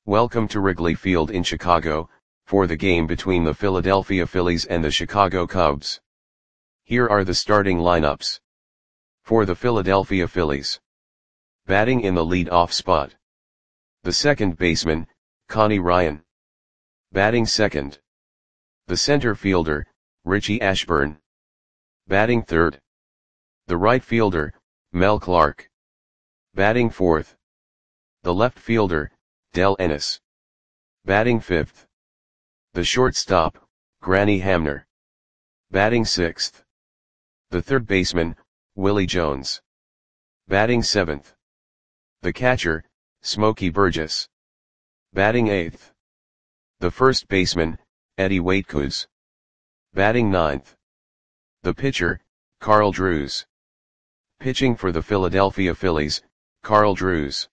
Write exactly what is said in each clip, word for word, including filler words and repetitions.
Welcome to Wrigley Field in Chicago, for the game between the Philadelphia Phillies and the Chicago Cubs. Here are the starting lineups. For the Philadelphia Phillies. Batting in the lead-off spot. The second baseman, Connie Ryan. Batting second. The center fielder, Richie Ashburn. Batting third. The right fielder, Mel Clark. Batting fourth. The left fielder, Del Ennis. Batting fifth. The shortstop, Granny Hamner. Batting sixth. The third baseman, Willie Jones. Batting seventh. The catcher, Smokey Burgess. Batting eighth. The first baseman, Eddie Waitkus. Batting ninth. The pitcher, Carl Drews. Pitching for the Philadelphia Phillies, Carl Drews.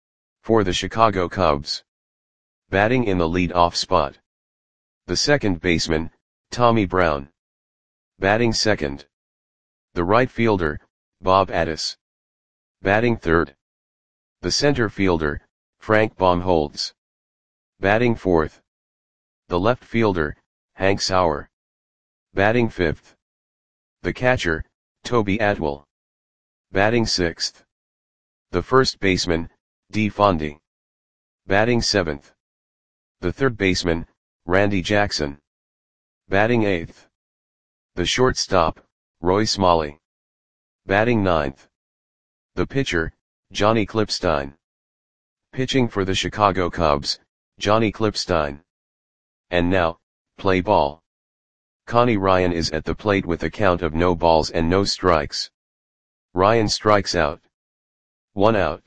For the Chicago Cubs. Batting in the lead-off spot. The second baseman, Tommy Brown. Batting second. The right fielder, Bob Addis. Batting third. The center fielder, Frank Baumholtz. Batting fourth. The left fielder, Hank Sauer. Batting fifth. The catcher, Toby Atwell. Batting sixth. The first baseman, Dee Fondy. Batting seventh. The third baseman, Randy Jackson. Batting eighth. The shortstop, Roy Smalley. Batting ninth. The pitcher, Johnny Klippstein. Pitching for the Chicago Cubs, Johnny Klippstein. And now, play ball. Connie Ryan is at the plate with a count of no balls and no strikes. Ryan strikes out. One out.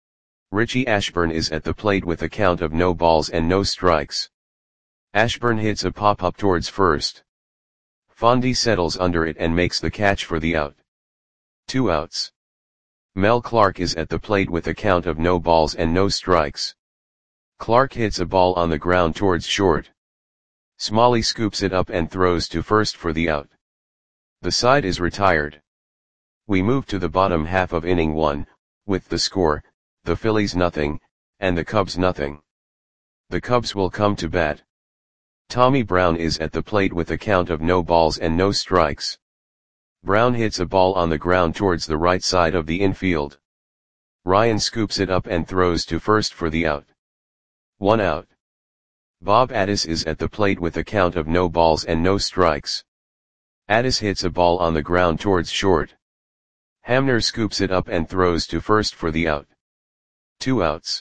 Richie Ashburn is at the plate with a count of no balls and no strikes. Ashburn hits a pop-up towards first. Fondy settles under it and makes the catch for the out. Two outs. Mel Clark is at the plate with a count of no balls and no strikes. Clark hits a ball on the ground towards short. Smalley scoops it up and throws to first for the out. The side is retired. We move to the bottom half of inning one, with the score, the Phillies nothing, and the Cubs nothing. The Cubs will come to bat. Tommy Brown is at the plate with a count of no balls and no strikes. Brown hits a ball on the ground towards the right side of the infield. Ryan scoops it up and throws to first for the out. One out. Bob Addis is at the plate with a count of no balls and no strikes. Addis hits a ball on the ground towards short. Hamner scoops it up and throws to first for the out. Two outs.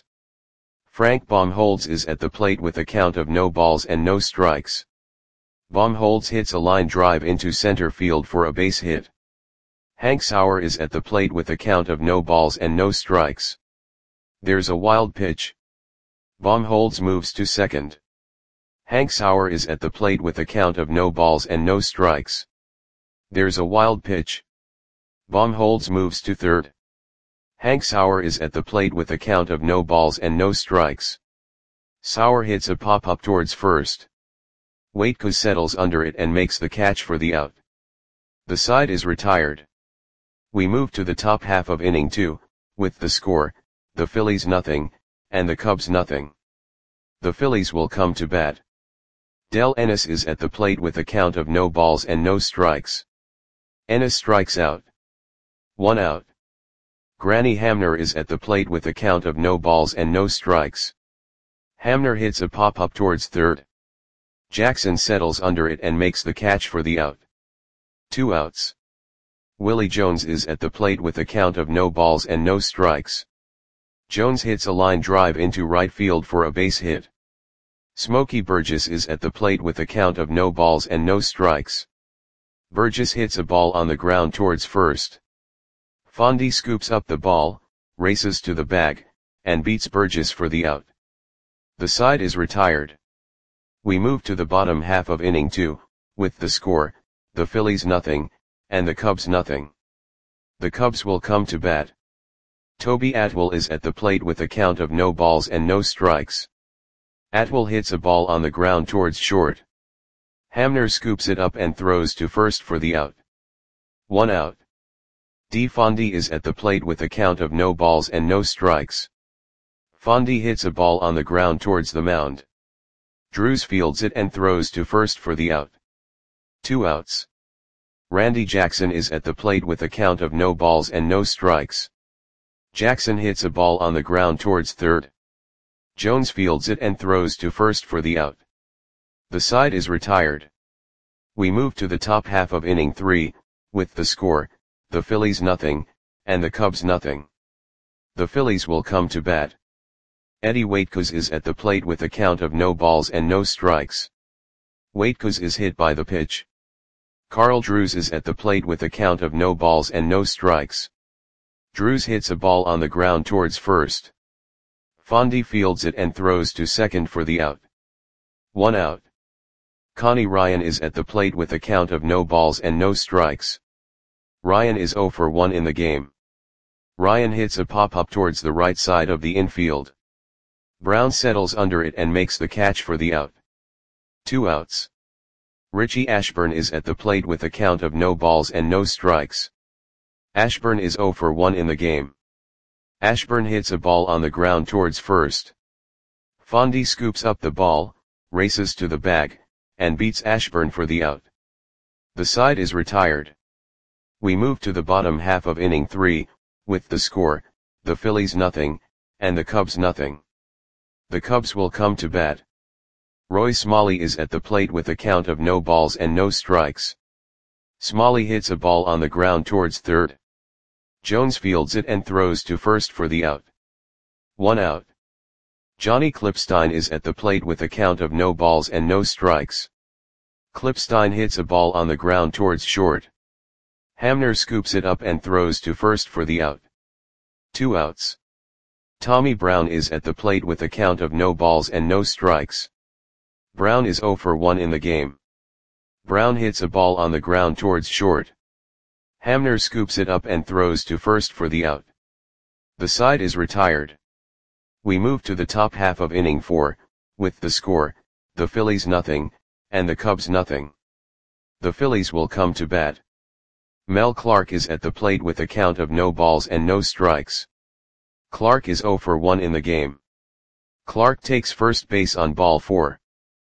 Frank Baumholtz is at the plate with a count of no balls and no strikes. Baumholtz hits a line drive into center field for a base hit. Hank Sauer is at the plate with a count of no balls and no strikes. There's a wild pitch. Baumholtz moves to second. Hank Sauer is at the plate with a count of no balls and no strikes. There's a wild pitch. Baumholtz moves to third. Hank Sauer is at the plate with a count of no balls and no strikes. Sauer hits a pop-up towards first. Waitkus settles under it and makes the catch for the out. The side is retired. We move to the top half of inning two, with the score, the Phillies nothing, and the Cubs nothing. The Phillies will come to bat. Del Ennis is at the plate with a count of no balls and no strikes. Ennis strikes out. One out. Granny Hamner is at the plate with a count of no balls and no strikes. Hamner hits a pop-up towards third. Jackson settles under it and makes the catch for the out. Two outs. Willie Jones is at the plate with a count of no balls and no strikes. Jones hits a line drive into right field for a base hit. Smokey Burgess is at the plate with a count of no balls and no strikes. Burgess hits a ball on the ground towards first. Fondy scoops up the ball, races to the bag, and beats Burgess for the out. The side is retired. We move to the bottom half of inning two, with the score, the Phillies nothing, and the Cubs nothing. The Cubs will come to bat. Toby Atwell is at the plate with a count of no balls and no strikes. Atwell hits a ball on the ground towards short. Hamner scoops it up and throws to first for the out. One out. Dee Fondy is at the plate with a count of no balls and no strikes. Fondy hits a ball on the ground towards the mound. Drews fields it and throws to first for the out. Two outs. Randy Jackson is at the plate with a count of no balls and no strikes. Jackson hits a ball on the ground towards third. Jones fields it and throws to first for the out. The side is retired. We move to the top half of inning three, with the score, the Phillies nothing, and the Cubs nothing. The Phillies will come to bat. Eddie Waitkos is at the plate with a count of no balls and no strikes. Waitkos is hit by the pitch. Carl Drews is at the plate with a count of no balls and no strikes. Drews hits a ball on the ground towards first. Fondy fields it and throws to second for the out. One out. Connie Ryan is at the plate with a count of no balls and no strikes. Ryan is oh for one in the game. Ryan hits a pop-up towards the right side of the infield. Brown settles under it and makes the catch for the out. Two outs. Richie Ashburn is at the plate with a count of no balls and no strikes. Ashburn is oh for one in the game. Ashburn hits a ball on the ground towards first. Fondy scoops up the ball, races to the bag, and beats Ashburn for the out. The side is retired. We move to the bottom half of inning three, with the score, the Phillies nothing, and the Cubs nothing. The Cubs will come to bat. Roy Smalley is at the plate with a count of no balls and no strikes. Smalley hits a ball on the ground towards third. Jones fields it and throws to first for the out. One out. Johnny Klipstein is at the plate with a count of no balls and no strikes. Klipstein hits a ball on the ground towards short. Hamner scoops it up and throws to first for the out. Two outs. Tommy Brown is at the plate with a count of no balls and no strikes. Brown is oh for one in the game. Brown hits a ball on the ground towards short. Hamner scoops it up and throws to first for the out. The side is retired. We move to the top half of inning four, with the score, the Phillies nothing, and the Cubs nothing. The Phillies will come to bat. Mel Clark is at the plate with a count of no balls and no strikes. Clark is oh for one in the game. Clark takes first base on ball four.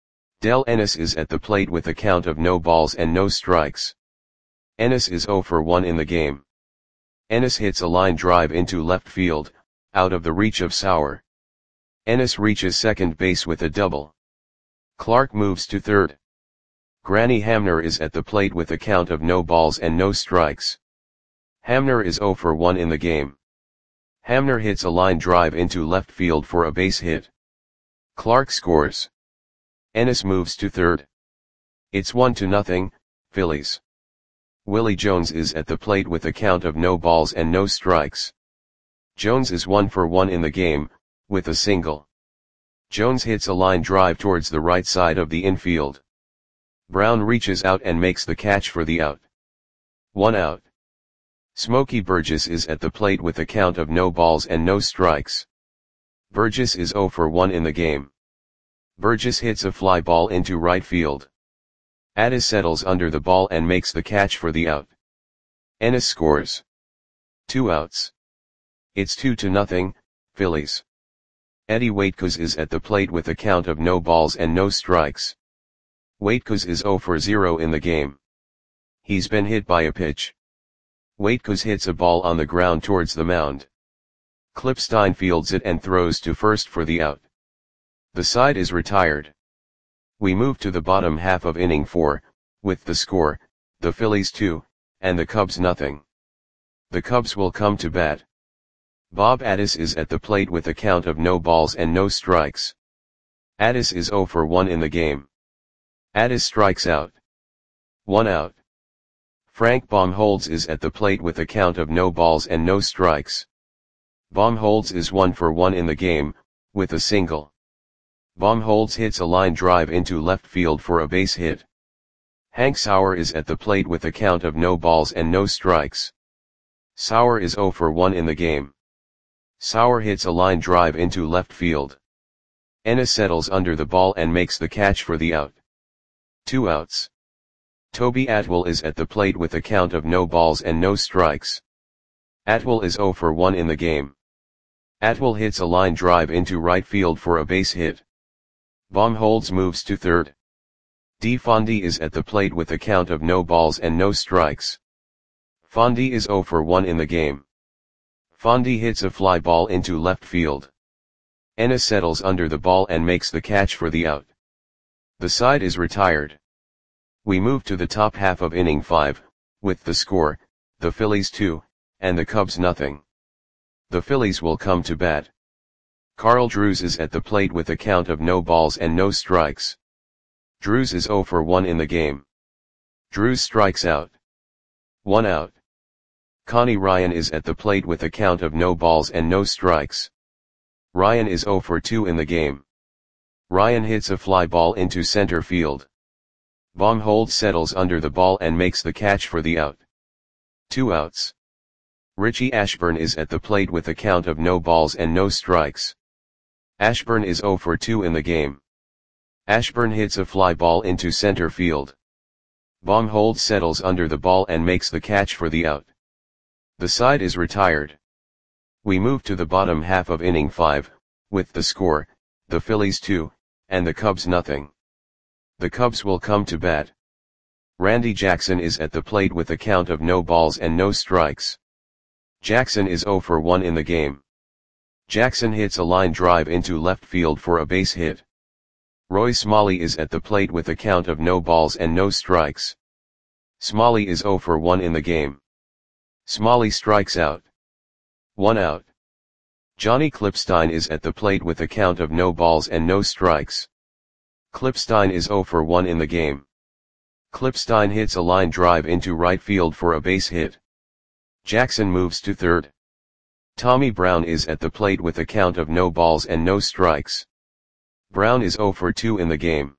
Del Ennis is at the plate with a count of no balls and no strikes. Ennis is oh for one in the game. Ennis hits a line drive into left field, out of the reach of Sauer. Ennis reaches second base with a double. Clark moves to third. Granny Hamner is at the plate with a count of no balls and no strikes. Hamner is oh for one in the game. Hamner hits a line drive into left field for a base hit. Clark scores. Ennis moves to third. It's one to nothing, Phillies. Willie Jones is at the plate with a count of no balls and no strikes. Jones is one for one in the game, with a single. Jones hits a line drive towards the right side of the infield. Brown reaches out and makes the catch for the out. One out. Smokey Burgess is at the plate with a count of no balls and no strikes. Burgess is oh for one in the game. Burgess hits a fly ball into right field. Addis settles under the ball and makes the catch for the out. Ennis scores. Two outs. It's two to nothing, Phillies. Eddie Waitkos is at the plate with a count of no balls and no strikes. Waitkos is oh for zero in the game. He's been hit by a pitch. Waitkos hits a ball on the ground towards the mound. Klipstein fields it and throws to first for the out. The side is retired. We move to the bottom half of inning four, with the score, the Phillies two, and the Cubs nothing. The Cubs will come to bat. Bob Addis is at the plate with a count of no balls and no strikes. Addis is oh for one in the game. Addis strikes out. One out. Frank Baumholtz is at the plate with a count of no balls and no strikes. Baumholtz is one for one in the game, with a single. Baumholtz hits a line drive into left field for a base hit. Hank Sauer is at the plate with a count of no balls and no strikes. Sauer is oh for one in the game. Sauer hits a line drive into left field. Ennis settles under the ball and makes the catch for the out. Two outs. Toby Atwell is at the plate with a count of no balls and no strikes. Atwell is oh for one in the game. Atwell hits a line drive into right field for a base hit. Baumholtz moves to third. D. Fondy is at the plate with a count of no balls and no strikes. Fondy is zero for one in the game. Fondy hits a fly ball into left field. Ennis settles under the ball and makes the catch for the out. The side is retired. We move to the top half of inning five, with the score, the Phillies two, and the Cubs nothing. The Phillies will come to bat. Carl Drews is at the plate with a count of no balls and no strikes. Drews is zero for one in the game. Drews strikes out. One out. Connie Ryan is at the plate with a count of no balls and no strikes. Ryan is zero for two in the game. Ryan hits a fly ball into center field. Baumholtz settles under the ball and makes the catch for the out. Two outs. Richie Ashburn is at the plate with a count of no balls and no strikes. Ashburn is zero for two in the game. Ashburn hits a fly ball into center field. Baumholtz settles under the ball and makes the catch for the out. The side is retired. We move to the bottom half of inning five, with the score, the Phillies two, and the Cubs nothing. The Cubs will come to bat. Randy Jackson is at the plate with a count of no balls and no strikes. Jackson is zero for one in the game. Jackson hits a line drive into left field for a base hit. Roy Smalley is at the plate with a count of no balls and no strikes. Smalley is zero for one in the game. Smalley strikes out. One out. Johnny Klipstein is at the plate with a count of no balls and no strikes. Klipstein is zero for one in the game. Klipstein hits a line drive into right field for a base hit. Jackson moves to third. Tommy Brown is at the plate with a count of no balls and no strikes. Brown is zero for two in the game.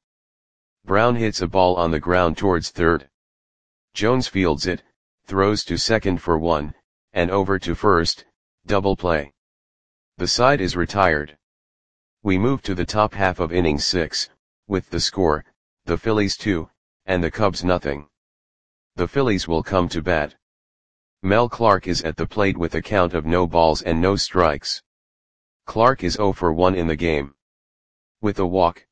Brown hits a ball on the ground towards third. Jones fields it, throws to second for one, and over to first, double play. The side is retired. We move to the top half of inning six, with the score, the Phillies two, and the Cubs nothing. The Phillies will come to bat. Mel Clark is at the plate with a count of no balls and no strikes. Clark is zero for one in the game. With a walk.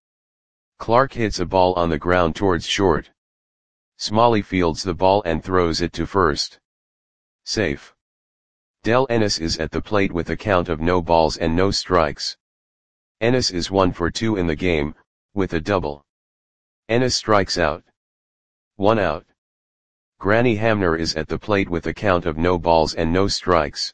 Clark hits a ball on the ground towards short. Smalley fields the ball and throws it to first. Safe. Del Ennis is at the plate with a count of no balls and no strikes. Ennis is one for two in the game, with a double. Ennis strikes out. One out. Granny Hamner is at the plate with a count of no balls and no strikes.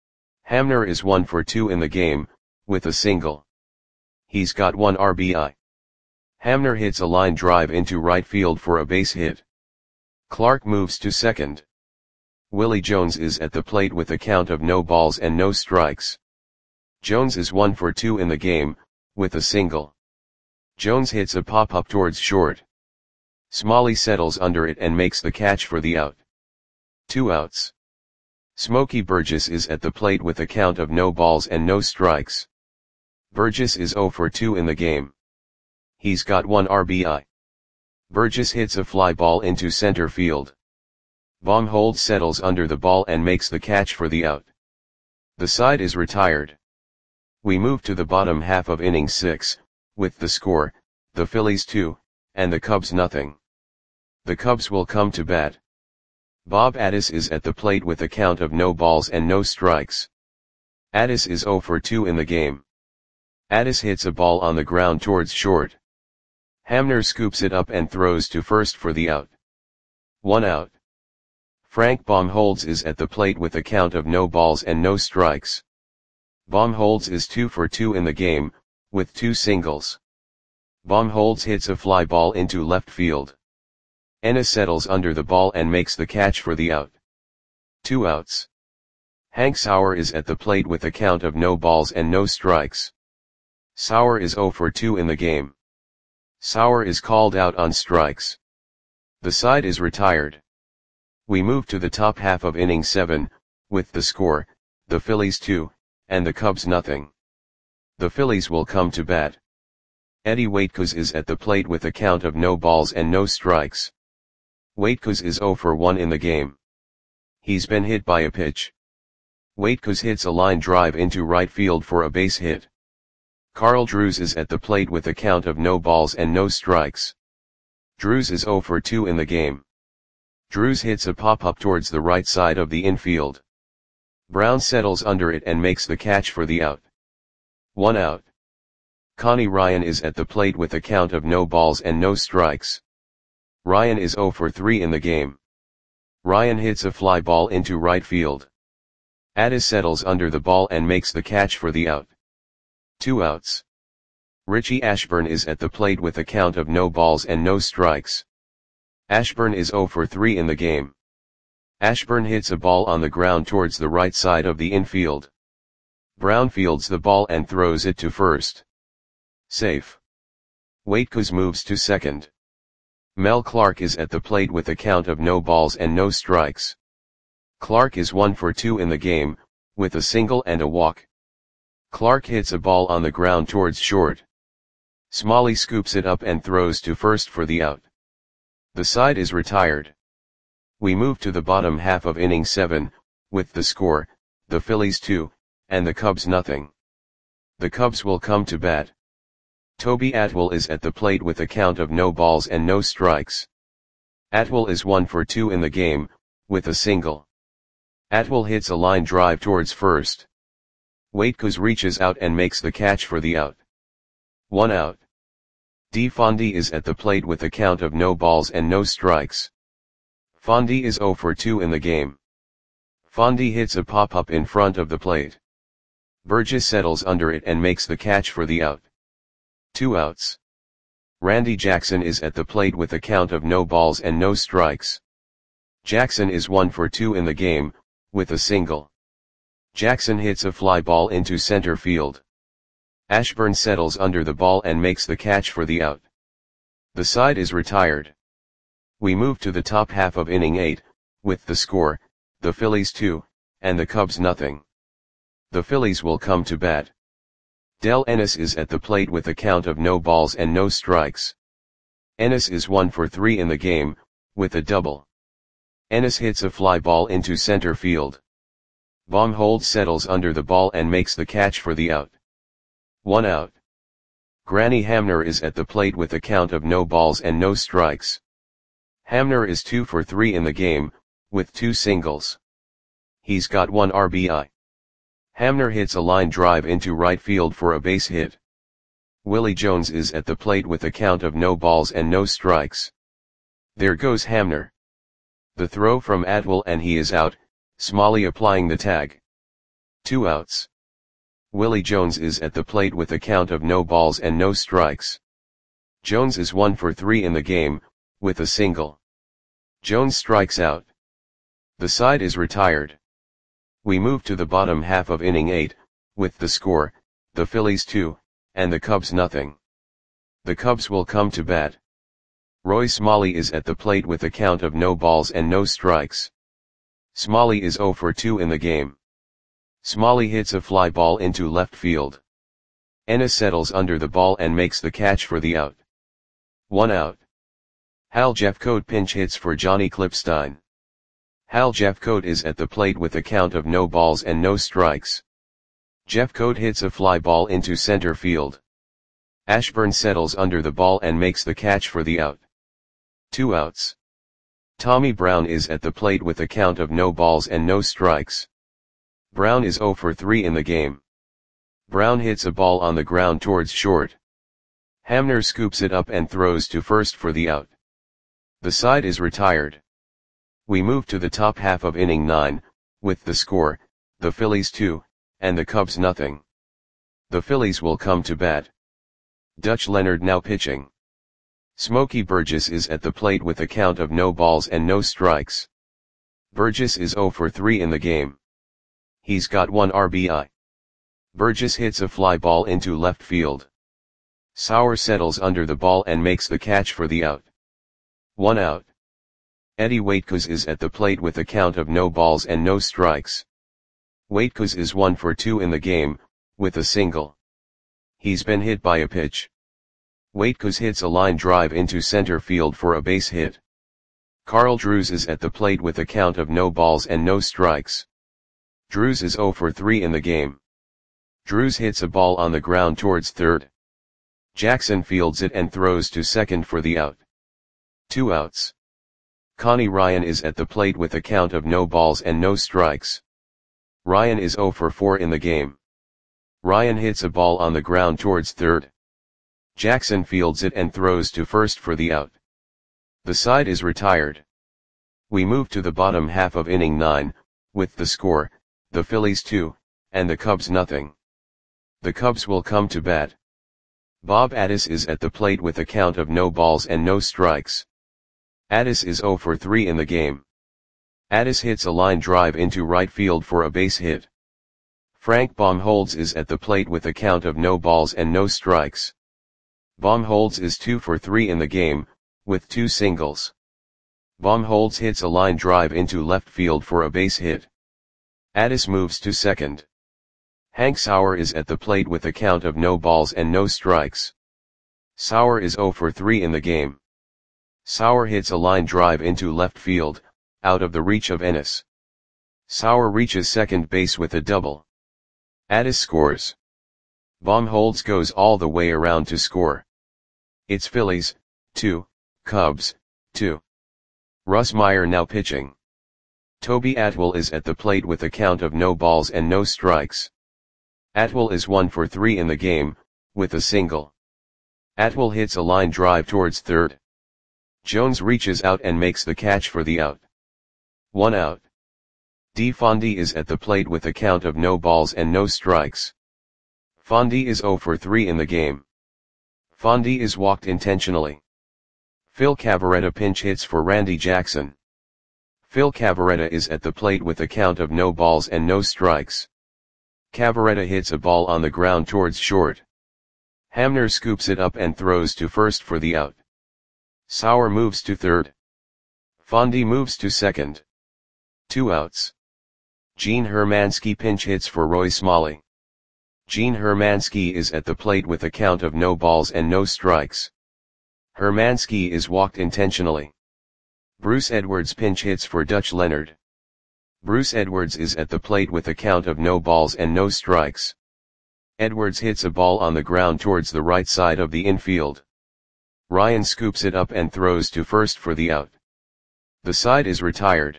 Hamner is one for two in the game, with a single. He's got one R B I. Hamner hits a line drive into right field for a base hit. Clark moves to second. Willie Jones is at the plate with a count of no balls and no strikes. Jones is one for two in the game, with a single. Jones hits a pop-up towards short. Smalley settles under it and makes the catch for the out. Two outs. Smokey Burgess is at the plate with a count of no balls and no strikes. Burgess is zero for two in the game. He's got one R B I. Burgess hits a fly ball into center field. Baumholtz settles under the ball and makes the catch for the out. The side is retired. We move to the bottom half of inning six, with the score, the Phillies two, and the Cubs nothing. The Cubs will come to bat. Bob Addis is at the plate with a count of no balls and no strikes. Addis is zero for two in the game. Addis hits a ball on the ground towards short. Hamner scoops it up and throws to first for the out. One out. Frank Baumholtz is at the plate with a count of no balls and no strikes. Baumholtz is two for two in the game, with two singles. Baumholtz hits a fly ball into left field. Ennis settles under the ball and makes the catch for the out. Two outs. Hank Sauer is at the plate with a count of no balls and no strikes. Sauer is zero for two in the game. Sauer is called out on strikes. The side is retired. We move to the top half of inning seven, with the score, the Phillies two, and the Cubs nothing. The Phillies will come to bat. Eddie Waitkos is at the plate with a count of no balls and no strikes. Waitkos is zero for one in the game. He's been hit by a pitch. Waitkus hits a line drive into right field for a base hit. Carl Drews is at the plate with a count of no balls and no strikes. Drews is oh for two in the game. Drews hits a pop-up towards the right side of the infield. Brown settles under it and makes the catch for the out. One out. Connie Ryan is at the plate with a count of no balls and no strikes. Ryan is oh for three in the game. Ryan hits a fly ball into right field. Addis settles under the ball and makes the catch for the out. Two outs. Richie Ashburn is at the plate with a count of no balls and no strikes. Ashburn is oh for three in the game. Ashburn hits a ball on the ground towards the right side of the infield. Brown fields the ball and throws it to first. Safe. Waitkus moves to second. Mel Clark is at the plate with a count of no balls and no strikes. Clark is one for two in the game, with a single and a walk. Clark hits a ball on the ground towards short. Smalley scoops it up and throws to first for the out. The side is retired. We move to the bottom half of inning seven, with the score, the Phillies two, and the Cubs nothing. The Cubs will come to bat. Toby Atwell is at the plate with a count of no balls and no strikes. Atwell is one for two in the game, with a single. Atwell hits a line drive towards first. Waitkus reaches out and makes the catch for the out. One out. D. Fondy is at the plate with a count of no balls and no strikes. Fondy is oh for two in the game. Fondy hits a pop-up in front of the plate. Burgess settles under it and makes the catch for the out. Two outs. Randy Jackson is at the plate with a count of no balls and no strikes. Jackson is one for two in the game, with a single. Jackson hits a fly ball into center field. Ashburn settles under the ball and makes the catch for the out. The side is retired. We move to the top half of inning eight, with the score, the Phillies two, and the Cubs nothing. The Phillies will come to bat. Del Ennis is at the plate with a count of no balls and no strikes. Ennis is one for three in the game, with a double. Ennis hits a fly ball into center field. Baumhold settles under the ball and makes the catch for the out. One out. Granny Hamner is at the plate with a count of no balls and no strikes. Hamner is two for three in the game, with two singles. He's got one R B I. Hamner hits a line drive into right field for a base hit. Willie Jones is at the plate with a count of no balls and no strikes. There goes Hamner. The throw from Atwell and he is out, Smalley applying the tag. Two outs. Willie Jones is at the plate with a count of no balls and no strikes. Jones is one for three in the game, with a single. Jones strikes out. The side is retired. We move to the bottom half of inning eight, with the score, the Phillies two, and the Cubs nothing. The Cubs will come to bat. Roy Smalley is at the plate with a count of no balls and no strikes. Smalley is oh for two in the game. Smalley hits a fly ball into left field. Ennis settles under the ball and makes the catch for the out. One out. Hal Jeffcoat pinch hits for Johnny Clipstein. Hal Jeffcoat is at the plate with a count of no balls and no strikes. Jeffcoat hits a fly ball into center field. Ashburn settles under the ball and makes the catch for the out. Two outs. Tommy Brown is at the plate with a count of no balls and no strikes. Brown is oh for three in the game. Brown hits a ball on the ground towards short. Hamner scoops it up and throws to first for the out. The side is retired. We move to the top half of inning nine, with the score, the Phillies two, and the Cubs nothing. The Phillies will come to bat. Dutch Leonard now pitching. Smokey Burgess is at the plate with a count of no balls and no strikes. Burgess is oh for three in the game. He's got one R B I. Burgess hits a fly ball into left field. Sauer settles under the ball and makes the catch for the out. One out. Eddie Waitkus is at the plate with a count of no balls and no strikes. Waitkus is one for two in the game, with a single. He's been hit by a pitch. Waitkus hits a line drive into center field for a base hit. Carl Drews is at the plate with a count of no balls and no strikes. Drews is zero for three in the game. Drews hits a ball on the ground towards third. Jackson fields it and throws to second for the out. Two outs. Connie Ryan is at the plate with a count of no balls and no strikes. Ryan is zero for four in the game. Ryan hits a ball on the ground towards third. Jackson fields it and throws to first for the out. The side is retired. We move to the bottom half of inning nine, with the score, the Phillies two, and the Cubs nothing. The Cubs will come to bat. Bob Addis is at the plate with a count of no balls and no strikes. Addis is zero for three in the game. Addis hits a line drive into right field for a base hit. Frank Baumholtz is at the plate with a count of no balls and no strikes. Baumholtz is two for three in the game, with two singles. Baumholtz hits a line drive into left field for a base hit. Addis moves to second. Hank Sauer is at the plate with a count of no balls and no strikes. Sauer is zero for three in the game. Sauer hits a line drive into left field, out of the reach of Ennis. Sauer reaches second base with a double. Addis scores. Baumholtz goes all the way around to score. It's Phillies, two, Cubs, two. Russ Meyer now pitching. Toby Atwell is at the plate with a count of no balls and no strikes. Atwell is one for three in the game, with a single. Atwell hits a line drive towards third. Jones reaches out and makes the catch for the out. One out. D. Fondy is at the plate with a count of no balls and no strikes. Fondy is zero for three in the game. Fondy is walked intentionally. Phil Cavarretta pinch hits for Randy Jackson. Phil Cavarretta is at the plate with a count of no balls and no strikes. Cavarretta hits a ball on the ground towards short. Hamner scoops it up and throws to first for the out. Sauer moves to third. Fondy moves to second. Two outs. Gene Hermansky pinch hits for Roy Smalley. Gene Hermansky is at the plate with a count of no balls and no strikes. Hermansky is walked intentionally. Bruce Edwards pinch hits for Dutch Leonard. Bruce Edwards is at the plate with a count of no balls and no strikes. Edwards hits a ball on the ground towards the right side of the infield. Ryan scoops it up and throws to first for the out. The side is retired.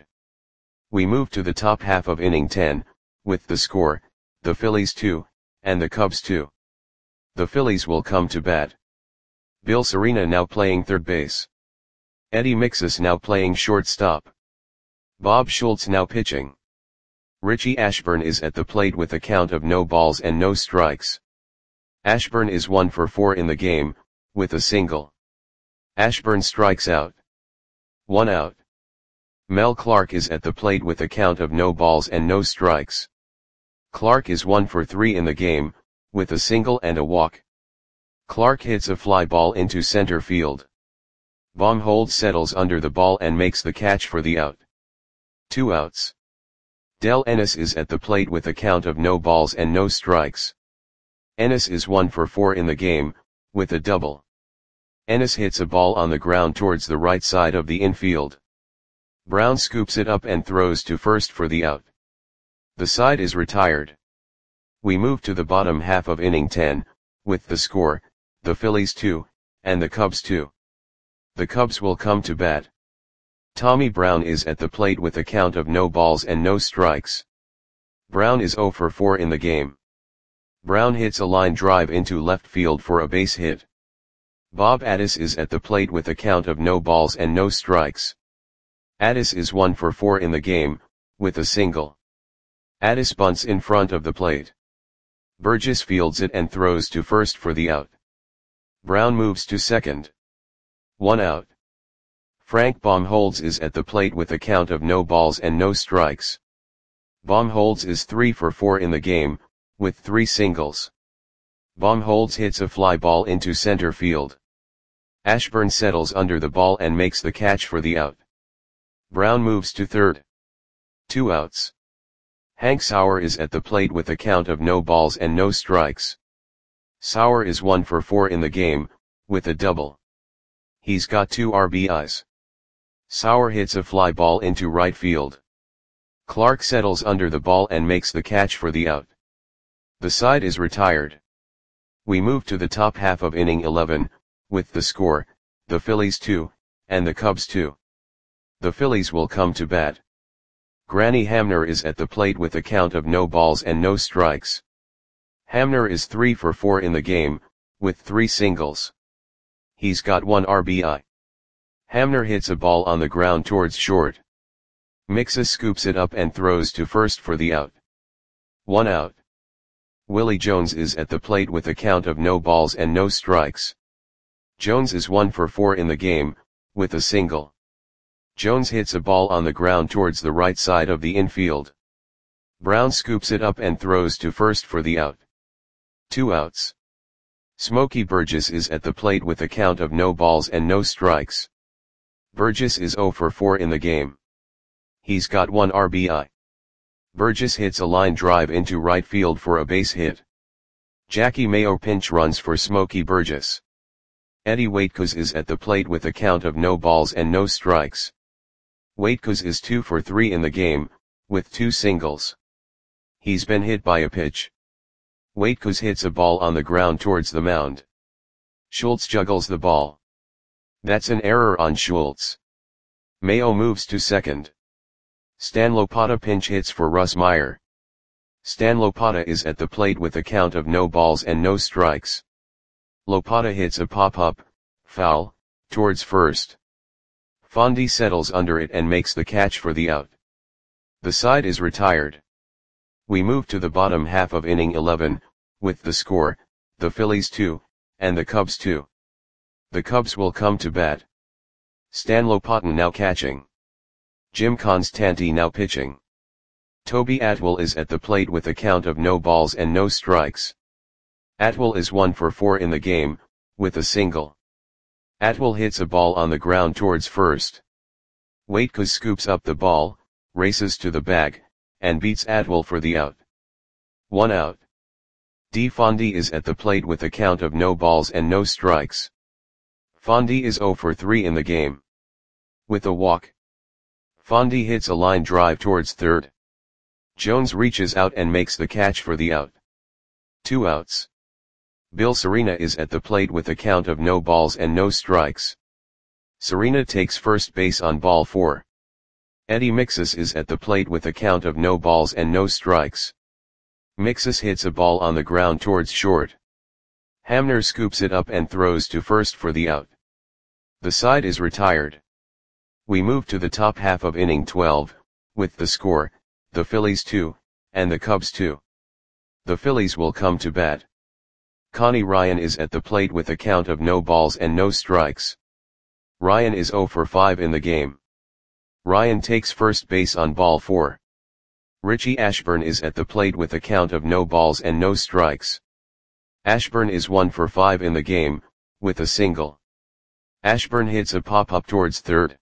We move to the top half of inning ten, with the score, the Phillies two, and the Cubs two. The Phillies will come to bat. Bill Serena now playing third base. Eddie Mixus now playing shortstop. Bob Schultz now pitching. Richie Ashburn is at the plate with a count of no balls and no strikes. Ashburn is one for four in the game, with a single. Ashburn strikes out. One out. Mel Clark is at the plate with a count of no balls and no strikes. Clark is one for three in the game, with a single and a walk. Clark hits a fly ball into center field. Baumholtz settles under the ball and makes the catch for the out. Two outs. Del Ennis is at the plate with a count of no balls and no strikes. Ennis is one for four in the game, with a double. Ennis hits a ball on the ground towards the right side of the infield. Brown scoops it up and throws to first for the out. The side is retired. We move to the bottom half of inning ten, with the score, the Phillies two, and the Cubs two. The Cubs will come to bat. Tommy Brown is at the plate with a count of no balls and no strikes. Brown is zero for four in the game. Brown hits a line drive into left field for a base hit. Bob Addis is at the plate with a count of no balls and no strikes. Addis is one for four in the game, with a single. Addis bunts in front of the plate. Burgess fields it and throws to first for the out. Brown moves to second. One out. Frank Baumholtz is at the plate with a count of no balls and no strikes. Baumholtz is three for four in the game, with three singles. Baumholtz hits a fly ball into center field. Ashburn settles under the ball and makes the catch for the out. Brown moves to third. Two outs. Hank Sauer is at the plate with a count of no balls and no strikes. Sauer is one for four in the game, with a double. He's got two R B Is. Sauer hits a fly ball into right field. Clark settles under the ball and makes the catch for the out. The side is retired. We move to the top half of inning eleven, with the score, the Phillies two, and the Cubs two. The Phillies will come to bat. Granny Hamner is at the plate with a count of no balls and no strikes. Hamner is three for four in the game, with three singles. He's got one R B I. Hamner hits a ball on the ground towards short. Mixus scoops it up and throws to first for the out. One out. Willie Jones is at the plate with a count of no balls and no strikes. Jones is one for four in the game, with a single. Jones hits a ball on the ground towards the right side of the infield. Brown scoops it up and throws to first for the out. Two outs. Smokey Burgess is at the plate with a count of no balls and no strikes. Burgess is zero for four in the game. He's got one R B I. Burgess hits a line drive into right field for a base hit. Jackie Mayo pinch runs for Smokey Burgess. Eddie Waitkus is at the plate with a count of no balls and no strikes. Waitkus is two for three in the game, with two singles. He's been hit by a pitch. Waitkus hits a ball on the ground towards the mound. Schultz juggles the ball. That's an error on Schultz. Mayo moves to second. Stan Lopata pinch hits for Russ Meyer. Stan Lopata is at the plate with a count of no balls and no strikes. Lopata hits a pop-up, foul, towards first. Fondy settles under it and makes the catch for the out. The side is retired. We move to the bottom half of inning eleven, with the score, the Phillies two, and the Cubs two. The Cubs will come to bat. Stan Lopatin now catching. Jim Constanti now pitching. Toby Atwell is at the plate with a count of no balls and no strikes. Atwell is one for four in the game, with a single. Atwell hits a ball on the ground towards first. Waitkus scoops up the ball, races to the bag, and beats Atwell for the out. One out. D. Fondy is at the plate with a count of no balls and no strikes. Fondy is zero for three in the game. With a walk. Fondy hits a line drive towards third. Jones reaches out and makes the catch for the out. Two outs. Bill Serena is at the plate with a count of no balls and no strikes. Serena takes first base on ball four. Eddie Mixus is at the plate with a count of no balls and no strikes. Mixus hits a ball on the ground towards short. Hamner scoops it up and throws to first for the out. The side is retired. We move to the top half of inning twelve, with the score, the Phillies two, and the Cubs two. The Phillies will come to bat. Connie Ryan is at the plate with a count of no balls and no strikes. Ryan is zero for five in the game. Ryan takes first base on ball four. Richie Ashburn is at the plate with a count of no balls and no strikes. Ashburn is one for five in the game, with a single. Ashburn hits a pop-up towards third.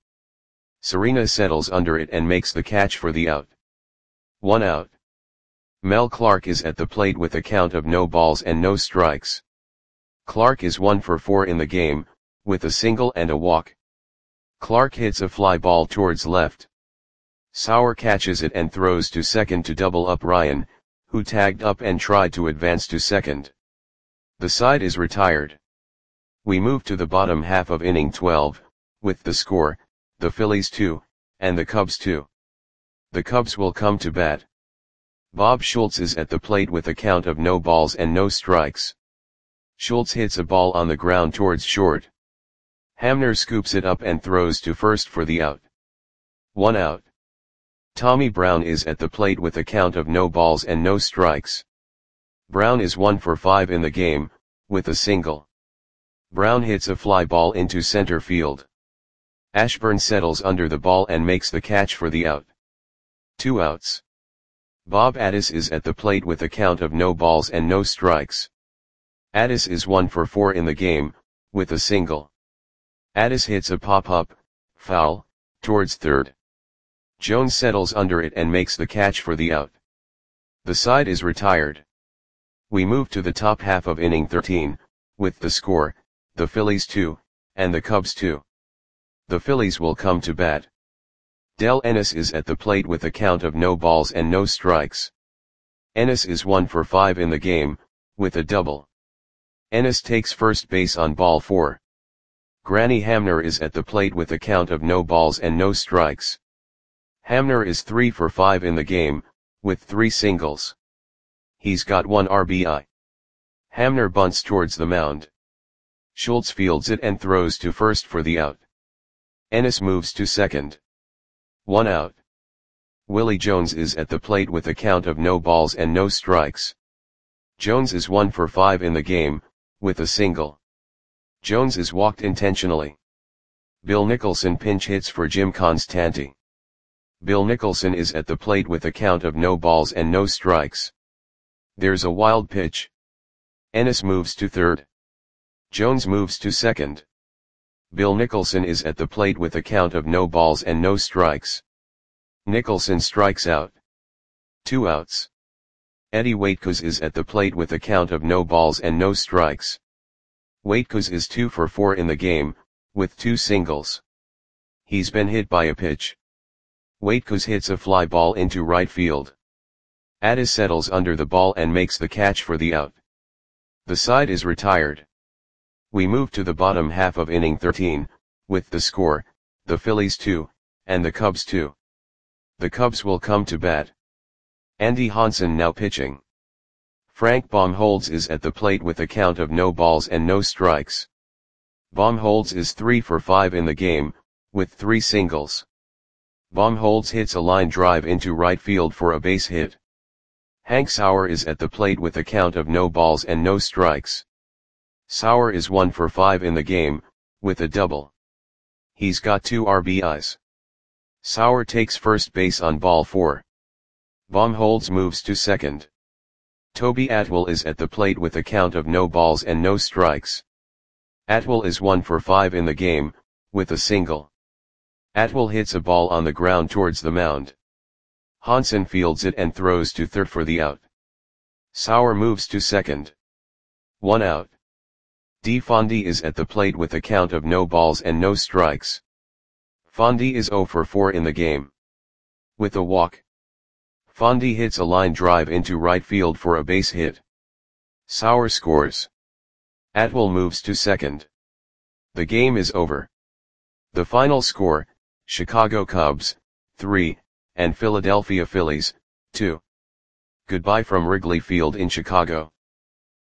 Serena settles under it and makes the catch for the out. One out. Mel Clark is at the plate with a count of no balls and no strikes. Clark is one for four in the game, with a single and a walk. Clark hits a fly ball towards left. Sauer catches it and throws to second to double up Ryan, who tagged up and tried to advance to second. The side is retired. We move to the bottom half of inning twelve, with the score, the Phillies two, and the Cubs two. The Cubs will come to bat. Bob Schultz is at the plate with a count of no balls and no strikes. Schultz hits a ball on the ground towards short. Hamner scoops it up and throws to first for the out. One out. Tommy Brown is at the plate with a count of no balls and no strikes. Brown is one for five in the game, with a single. Brown hits a fly ball into center field. Ashburn settles under the ball and makes the catch for the out. Two outs. Bob Addis is at the plate with a count of no balls and no strikes. Addis is one for four in the game, with a single. Addis hits a pop-up, foul, towards third. Jones settles under it and makes the catch for the out. The side is retired. We move to the top half of inning thirteen, with the score, the Phillies two, and the Cubs two. The Phillies will come to bat. Del Ennis is at the plate with a count of no balls and no strikes. Ennis is one for five in the game, with a double. Ennis takes first base on ball four. Granny Hamner is at the plate with a count of no balls and no strikes. Hamner is three for five in the game, with three singles. He's got one R B I. Hamner bunts towards the mound. Schultz fields it and throws to first for the out. Ennis moves to second. One out. Willie Jones is at the plate with a count of no balls and no strikes. Jones is one for five in the game, with a single. Jones is walked intentionally. Bill Nicholson pinch hits for Jim Constanti. Bill Nicholson is at the plate with a count of no balls and no strikes. There's a wild pitch. Ennis moves to third. Jones moves to second. Bill Nicholson is at the plate with a count of no balls and no strikes. Nicholson strikes out. Two outs. Eddie Waitkos is at the plate with a count of no balls and no strikes. Waitkos is two for four in the game, with two singles. He's been hit by a pitch. Waitkos hits a fly ball into right field. Addis settles under the ball and makes the catch for the out. The side is retired. We move to the bottom half of inning thirteen, with the score, the Phillies two, and the Cubs two. The Cubs will come to bat. Andy Hansen now pitching. Frank Baumholtz is at the plate with a count of no balls and no strikes. Baumholtz is three for five in the game, with three singles. Baumholtz hits a line drive into right field for a base hit. Hank Sauer is at the plate with a count of no balls and no strikes. Sauer is one for five in the game, with a double. He's got two R B Is. Sauer takes first base on ball four. Baumholtz moves to second. Toby Atwell is at the plate with a count of no balls and no strikes. Atwell is one for five in the game, with a single. Atwell hits a ball on the ground towards the mound. Hansen fields it and throws to third for the out. Sauer moves to second. One out. D. Fondy is at the plate with a count of no balls and no strikes. Fondy is zero for four in the game. With a walk. Fondy hits a line drive into right field for a base hit. Sauer scores. Atwell moves to second. The game is over. The final score, Chicago Cubs, three, and Philadelphia Phillies, two. Goodbye from Wrigley Field in Chicago.